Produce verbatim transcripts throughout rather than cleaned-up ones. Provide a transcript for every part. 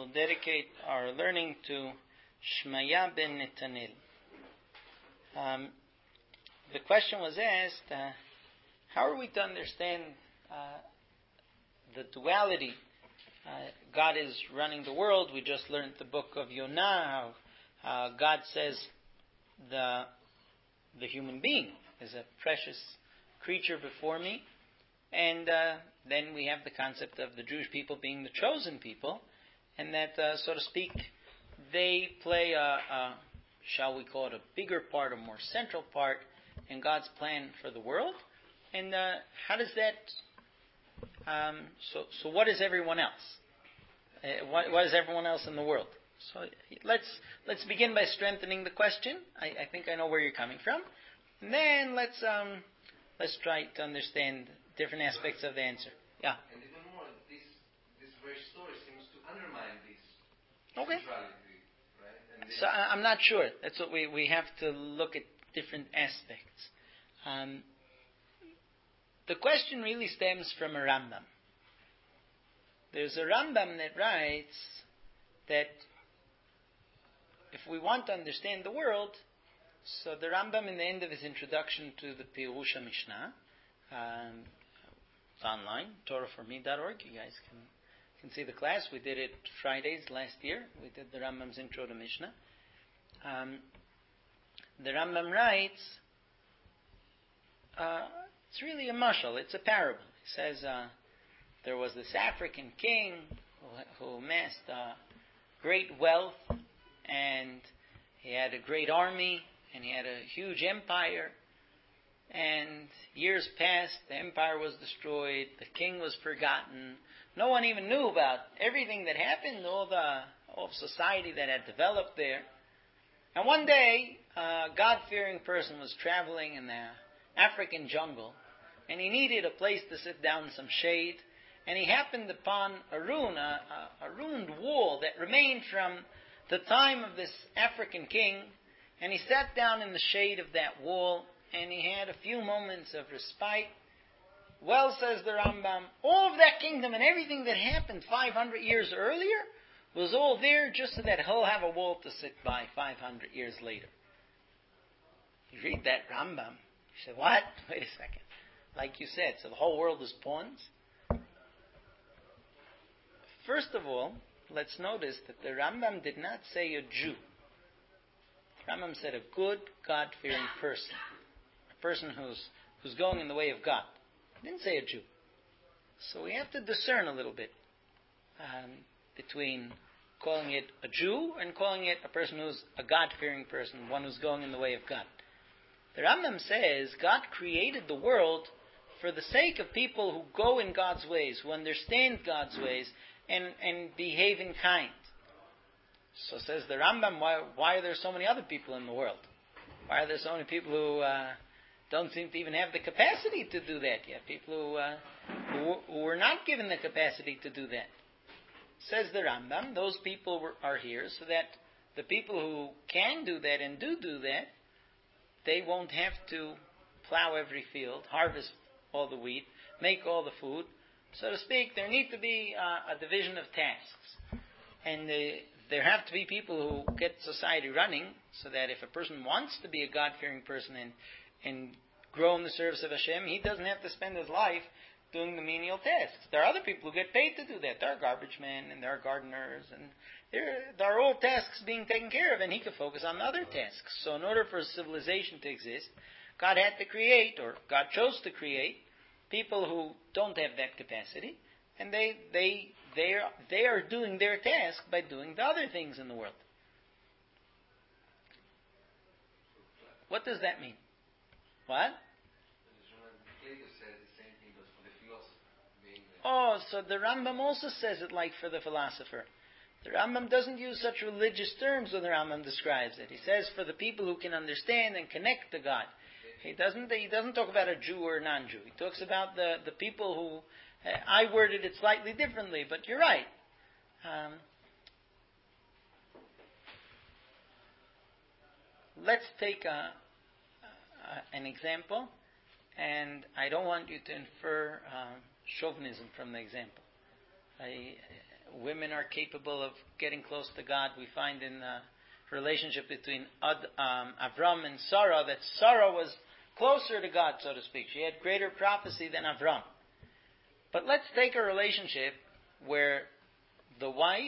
will dedicate our learning to Shmaya ben Netanel. Um, the question was asked, uh, how are we to understand uh, the duality? Uh, God is running the world. We just learned the book of Yonah, how uh, God says the the human being is a precious creature before me. And uh, then we have the concept of the Jewish people being the chosen people, and that, uh, so to speak, they play a, a, shall we call it, a bigger part, a more central part in God's plan for the world. And uh, how does that, um, so so what is everyone else? Uh, what, what is everyone else in the world? So let's let's begin by strengthening the question. I, I think I know where you're coming from. And then let's um, let's try to understand different aspects of the answer. Yeah. And even more, this this very story seems to undermine this Okay. centrality, right? And So I, I'm not sure. That's what we we have to look at different aspects. Um, the question really stems from a Rambam. There's a Rambam that writes that if we want to understand the world, so the Rambam in the end of his introduction to the Pirush Mishnah, um, it's online, torah for me dot org. You guys can can see the class. We did it Fridays last year. We did the Rambam's intro to Mishnah. Um, the Rambam writes, uh, it's really a mashal. It's a parable. He says uh, there was this African king who, who amassed uh, great wealth, and he had a great army, and he had a huge empire. And years passed, the empire was destroyed, the king was forgotten. No one even knew about everything that happened, all the all society that had developed there. And one day, a God-fearing person was traveling in the African jungle, and he needed a place to sit down in some shade, and he happened upon a ruin, a, a, a ruined wall that remained from the time of this African king, and he sat down in the shade of that wall, and he had a few moments of respite. Well, says the Rambam, all of that kingdom and everything that happened five hundred years earlier was all there just so that he'll have a wall to sit by five hundred years later. You read that Rambam, you say, what? Wait a second. Like you said, so the whole world is pawns? First of all, let's notice that the Rambam did not say a Jew. The Rambam said a good, God-fearing person. A person who's who's going in the way of God. He didn't say a Jew. So we have to discern a little bit um, between calling it a Jew and calling it a person who's a God-fearing person, one who's going in the way of God. The Rambam says God created the world for the sake of people who go in God's ways, who understand God's ways, and, and behave in kind. So says the Rambam, why, why are there so many other people in the world? Why are there so many people who uh, don't seem to even have the capacity to do that yet? People who, uh, who, who were not given the capacity to do that. Says the Rambam, those people were, are here so that the people who can do that and do do that, they won't have to plow every field, harvest all the wheat, make all the food. So to speak, there need to be uh, a division of tasks. And uh, there have to be people who get society running so that if a person wants to be a God-fearing person and, and grow in the service of Hashem, he doesn't have to spend his life doing the menial tasks. There are other people who get paid to do that. There are garbage men and there are gardeners, and there, there are all tasks being taken care of, and he could focus on other tasks. So in order for civilization to exist, God had to create, or God chose to create, people who don't have that capacity, and they they they are, they are doing their task by doing the other things in the world. What does that mean? What? Oh, so the Rambam also says it like for the philosopher. The Rambam doesn't use such religious terms when the Rambam describes it. He says for the people who can understand and connect to God. He doesn't he doesn't talk about a Jew or a non-Jew. He talks about the, the people who, uh, I worded it slightly differently, but you're right. Um, let's take a, a, an example, and I don't want you to infer uh, chauvinism from the example. I, women are capable of getting close to God. We find in the relationship between Ad, um, Avram and Sarah that Sarah was closer to God, so to speak. She had greater prophecy than Avram. But let's take a relationship where the wife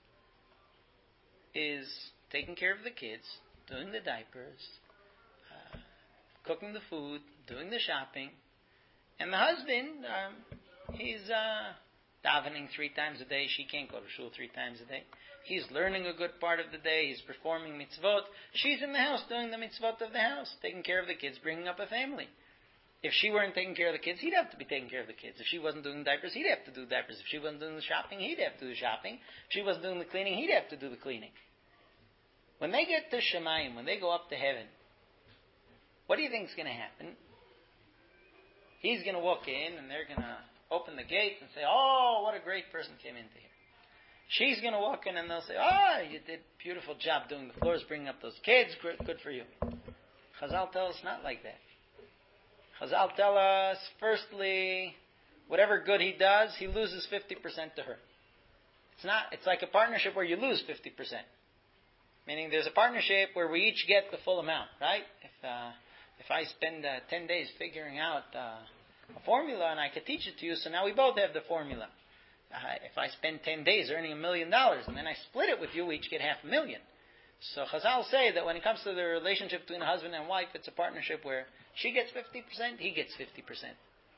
is taking care of the kids, doing the diapers, uh, cooking the food, doing the shopping, and the husband, um, he's uh, davening three times a day. She can't go to shul three times a day. He's learning a good part of the day. He's performing mitzvot. She's in the house doing the mitzvot of the house, taking care of the kids, bringing up a family. If she weren't taking care of the kids, he'd have to be taking care of the kids. If she wasn't doing diapers, he'd have to do diapers. If she wasn't doing the shopping, he'd have to do the shopping. If she wasn't doing the cleaning, he'd have to do the cleaning. When they get to Shemayim, when they go up to heaven, what do you think is going to happen? He's going to walk in, and they're going to open the gate and say, "Oh, what a great person came into here." She's going to walk in, and they'll say, "Oh, you did a beautiful job doing the floors, bringing up those kids. Good for you." Chazal tell us not like that. Chazal tell us, firstly, whatever good he does, he loses fifty percent to her. It's not. It's like a partnership where you lose fifty percent. Meaning there's a partnership where we each get the full amount, right? If uh, if I spend uh, ten days figuring out uh, a formula and I could teach it to you, so now we both have the formula. Uh, if I spend ten days earning a million dollars and then I split it with you, we each get half a million. So Chazal say that when it comes to the relationship between a husband and wife, it's a partnership where she gets fifty percent, he gets fifty percent.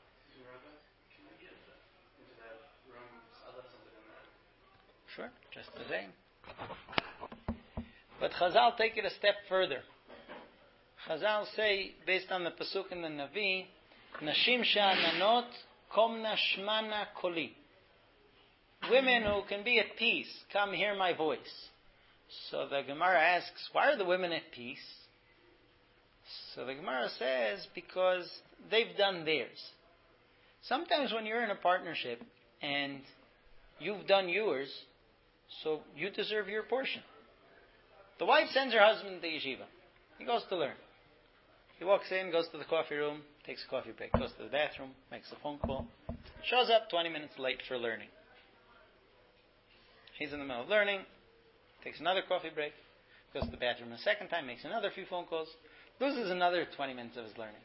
Sure, just the same. But Chazal take it a step further. Chazal say, based on the Pasuk in the Navi, Nashim sha'ananot komna shmana koli. Women who can be at peace, come hear my voice. So the Gemara asks, why are the women at peace? So the Gemara says, because they've done theirs. Sometimes when you're in a partnership and you've done yours, so you deserve your portion. The wife sends her husband to yeshiva. He goes to learn. He walks in, goes to the coffee room, takes a coffee break, goes to the bathroom, makes a phone call, shows up twenty minutes late for learning. He's in the middle of learning, takes another coffee break, goes to the bathroom a second time, makes another few phone calls, loses another twenty minutes of his learning.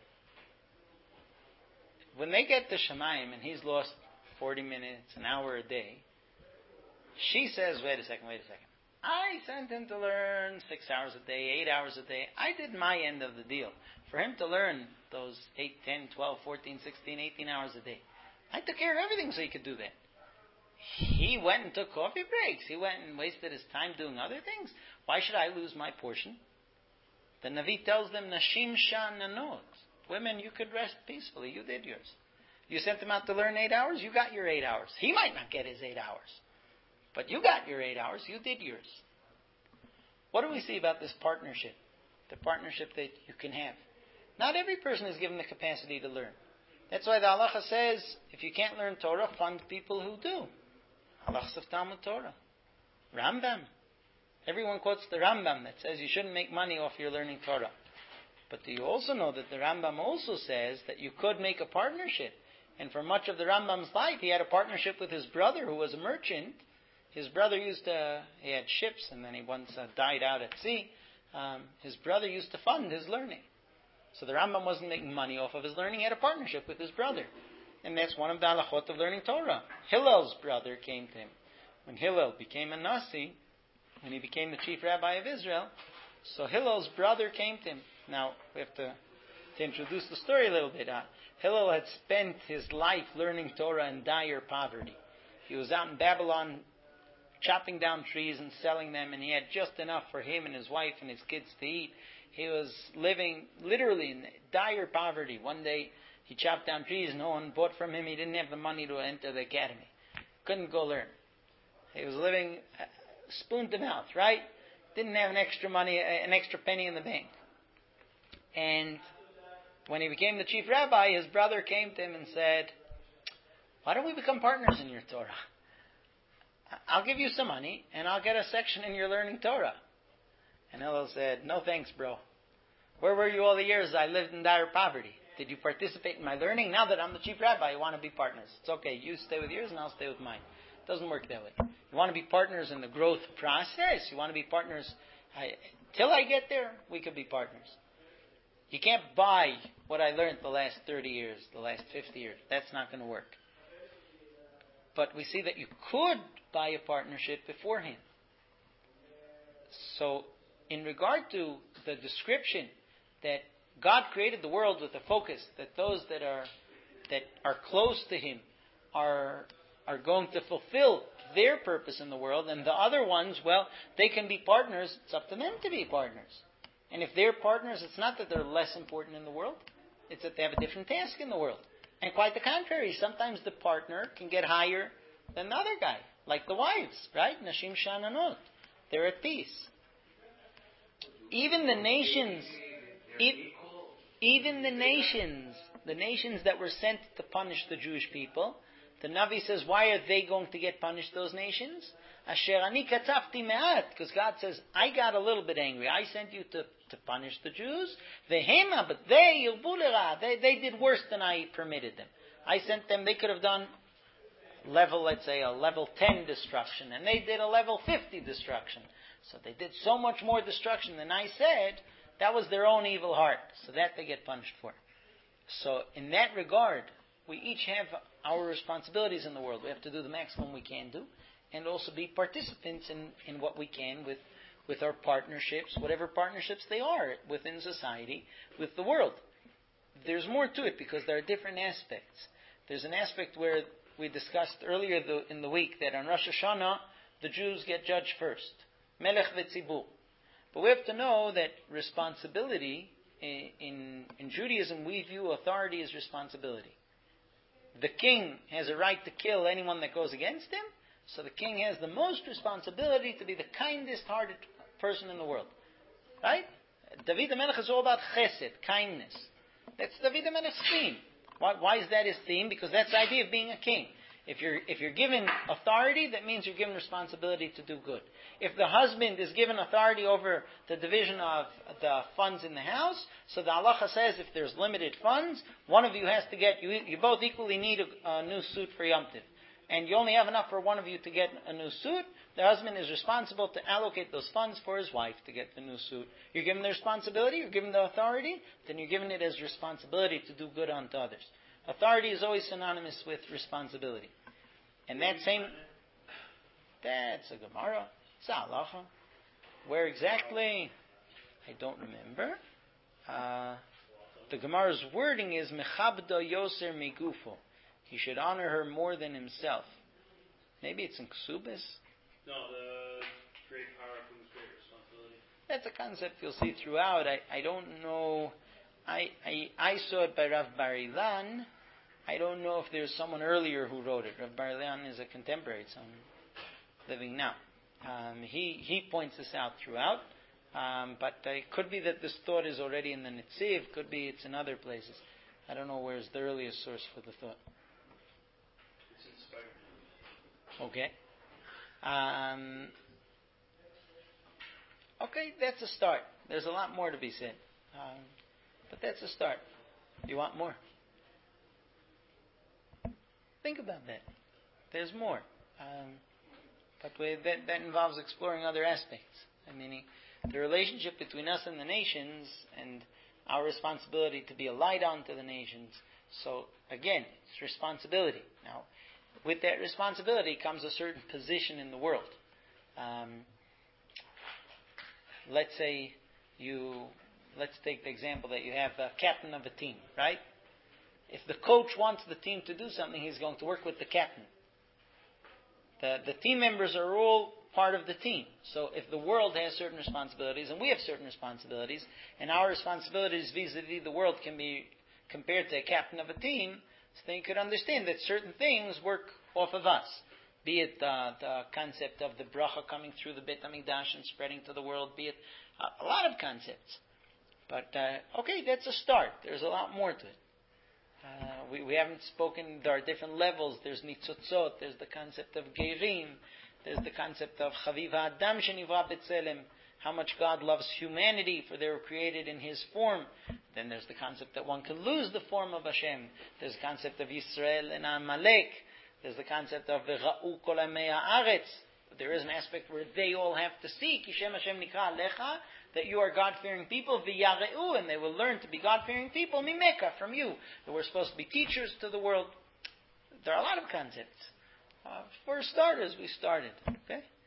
When they get to Shemayim and he's lost forty minutes, an hour a day, she says, wait a second, wait a second. I sent him to learn six hours a day, eight hours a day. I did my end of the deal. For him to learn those eight, ten, twelve, fourteen, sixteen, eighteen hours a day, I took care of everything so he could do that. He went and took coffee breaks. He went and wasted his time doing other things. Why should I lose my portion? The Navi tells them, Nashim sha'ananot. Women, you could rest peacefully. You did yours. You sent him out to learn eight hours, you got your eight hours. He might not get his eight hours. But you got your eight hours, you did yours. What do we see about this partnership? The partnership that you can have. Not every person is given the capacity to learn. That's why the halacha says, if you can't learn Torah, fund people who do. Halachas of Talmud Torah. Rambam. Everyone quotes the Rambam that says you shouldn't make money off your learning Torah. But do you also know that the Rambam also says that you could make a partnership? And for much of the Rambam's life, he had a partnership with his brother who was a merchant. His brother used to, he had ships, and then he once uh, died out at sea. Um, his brother used to fund his learning. So the Rambam wasn't making money off of his learning, he had a partnership with his brother. And that's one of the halachot of learning Torah. Hillel's brother came to him. When Hillel became a Nasi, when he became the chief rabbi of Israel, so Hillel's brother came to him. Now, we have to, to introduce the story a little bit. Uh, Hillel had spent his life learning Torah in dire poverty. He was out in Babylon chopping down trees and selling them, and he had just enough for him and his wife and his kids to eat. He was living literally in dire poverty. One day, he chopped down trees, no one bought from him, he didn't have the money to enter the academy. Couldn't go learn. He was living spoon to mouth, right? Didn't have an extra money, an extra penny in the bank. And when he became the chief rabbi, his brother came to him and said, why don't we become partners in your Torah? I'll give you some money, and I'll get a section in your learning Torah. And Hillel said, no thanks, bro. Where were you all the years I lived in dire poverty? Did you participate in my learning? Now that I'm the chief rabbi, I want to be partners. It's okay. You stay with yours, and I'll stay with mine. It doesn't work that way. You want to be partners in the growth process. You want to be partners. I, till I get there, we could be partners. You can't buy what I learned the last thirty years, the last fifty years. That's not going to work. But we see that you could buy a partnership beforehand. So, in regard to the description that God created the world with a focus, that those that are that are close to Him are are going to fulfill their purpose in the world, and the other ones, well, they can be partners. It's up to them to be partners. And if they're partners, it's not that they're less important in the world. It's that they have a different task in the world. And quite the contrary. Sometimes the partner can get higher than the other guy. Like the wives, right? Nashim Shananot. They're at peace. Even the nations, e- even the nations, the nations that were sent to punish the Jewish people, the Navi says, why are they going to get punished, those nations? Asher ani katzafti me'at, because God says, I got a little bit angry. I sent you to, to punish the Jews. Vehema, but they, they, they did worse than I permitted them. I sent them, they could have done level, let's say, a level ten destruction, and they did a level fifty destruction. So they did so much more destruction than I said. That was their own evil heart. So that they get punished for. So in that regard, we each have our responsibilities in the world. We have to do the maximum we can do, and also be participants in, in what we can with, with our partnerships, whatever partnerships they are within society, with the world. There's more to it because there are different aspects. There's an aspect where we discussed earlier the, in the week that on Rosh Hashanah, the Jews get judged first. Melech v'tzibur. But we have to know that responsibility, in, in, in Judaism, we view authority as responsibility. The king has a right to kill anyone that goes against him, so the king has the most responsibility to be the kindest-hearted person in the world. Right? David HaMelech is all about chesed, kindness. That's David HaMelech's theme. Why, why is that his theme? Because that's the idea of being a king. If you're if you're given authority, that means you're given responsibility to do good. If the husband is given authority over the division of the funds in the house, so the halacha says if there's limited funds, one of you has to get, you, you both equally need a, a new suit for Yom Tov. And you only have enough for one of you to get a new suit. The husband is responsible to allocate those funds for his wife to get the new suit. You're given the responsibility, you're given the authority, then you're given it as responsibility to do good unto others. Authority is always synonymous with responsibility. And that same, that's a Gemara, it's a halacha. Where exactly? I don't remember. Uh, the Gemara's wording is, Mechabda yoser migufo. He should honor her more than himself. Maybe it's in Ksubis? No, the great power comes great responsibility. That's a concept you'll see throughout. I, I don't know. I, I I saw it by Rav Bar Ilan. I don't know if there's someone earlier who wrote it. Rav Bar Ilan is a contemporary, someone living now. Um, he he points this out throughout. Um, but uh, it could be that this thought is already in the Netziv. Could be it's in other places. I don't know where's the earliest source for the thought. It's inspired. Okay. Um, okay, that's a start. There's a lot more to be said. Um, but that's a start. You want more? Think about that. There's more. Um, but we, that, that involves exploring other aspects. I mean, the relationship between us and the nations and our responsibility to be a light unto the nations. So, again, it's responsibility. Now, with that responsibility comes a certain position in the world. Um, let's say you, let's take the example that you have a captain of a team, right? If the coach wants the team to do something, he's going to work with the captain. The, the team members are all part of the team. So if the world has certain responsibilities, and we have certain responsibilities, and our responsibilities vis-a-vis the world can be compared to a captain of a team, so then you could understand that certain things work off of us. Be it uh, the concept of the bracha coming through the Beit HaMikdash and spreading to the world, be it uh, a lot of concepts. But, uh, okay, that's a start. There's a lot more to it. Uh, we, we haven't spoken, there are different levels. There's nitzotzot, there's the concept of geirim, there's the concept of chaviv ha'adam shenivra b'tzelem, how much God loves humanity, for they were created in His form. Then there's the concept that one can lose the form of Hashem. There's the concept of Yisrael and Amalek. There's the concept of v'cha'u kol amei ha'aretz. There is an aspect where they all have to see Kishem Hashem nikra alecha, that you are God-fearing people, v'yare'u, and they will learn to be God-fearing people, mimeka, from you. That we're supposed to be teachers to the world. There are a lot of concepts. Uh, for starters, we started. Okay?